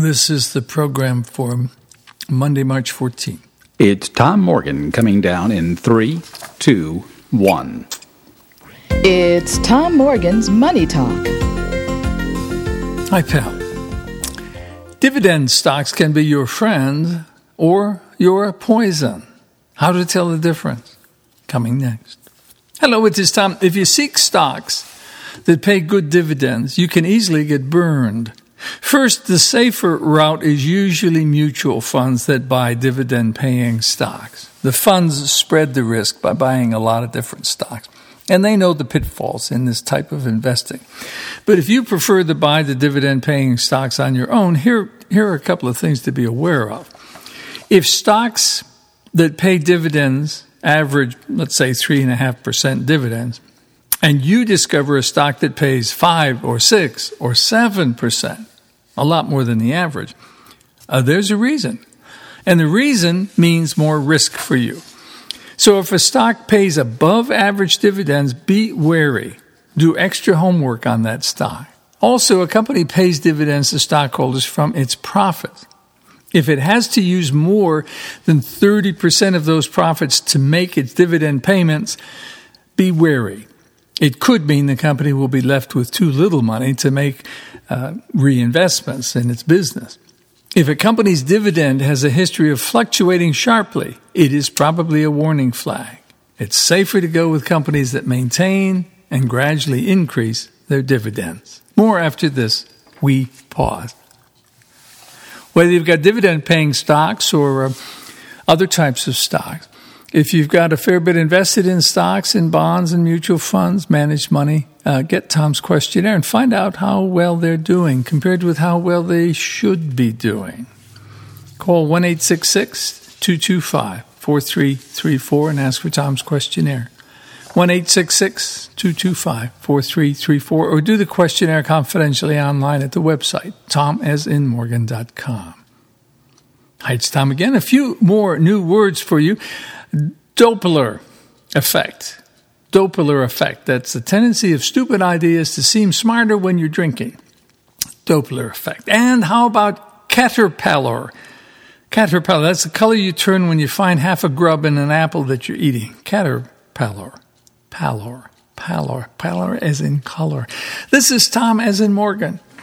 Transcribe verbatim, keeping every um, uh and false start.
This is the program for Monday, March fourteenth. It's Tom Morgan coming down in three, two, one. It's Tom Morgan's Money Talk. Hi, pal. Dividend stocks can be your friend or your poison. How to tell the difference? Coming next. Hello, it is Tom. If you seek stocks that pay good dividends, you can easily get burned. First, the safer route is usually mutual funds that buy dividend-paying stocks. The funds spread the risk by buying a lot of different stocks, and they know the pitfalls in this type of investing. But if you prefer to buy the dividend-paying stocks on your own, here, here are a couple of things to be aware of. If stocks that pay dividends average, let's say, three point five percent dividends, and you discover a stock that pays five or six or seven percent, a lot more than the average, uh, there's a reason. And the reason means more risk for you. So if a stock pays above average dividends, be wary. Do extra homework on that stock. Also, a company pays dividends to stockholders from its profits. If it has to use more than thirty percent of those profits to make its dividend payments, be wary. It could mean the company will be left with too little money to make uh, reinvestments in its business. If a company's dividend has a history of fluctuating sharply, it is probably a warning flag. It's safer to go with companies that maintain and gradually increase their dividends. More after this. We pause. Whether you've got dividend-paying stocks or uh, other types of stocks, if you've got a fair bit invested in stocks, in bonds, and mutual funds, managed money, uh, get Tom's questionnaire and find out how well they're doing compared with how well they should be doing. Call one eight six six, two two five, four three three four and ask for Tom's questionnaire. one eight six six, two two five, four three three four or do the questionnaire confidentially online at the website, tom as in morgan dot com. Hi, it's Tom again. A few more new words for you. Doppler effect. Doppler effect. That's the tendency of stupid ideas to seem smarter when you're drinking. Doppler effect. And how about caterpillar? Caterpillar. That's the color you turn when you find half a grub in an apple that you're eating. Caterpillar. Pallor. Pallor. Pallor as in color. This is Tom as in Morgan.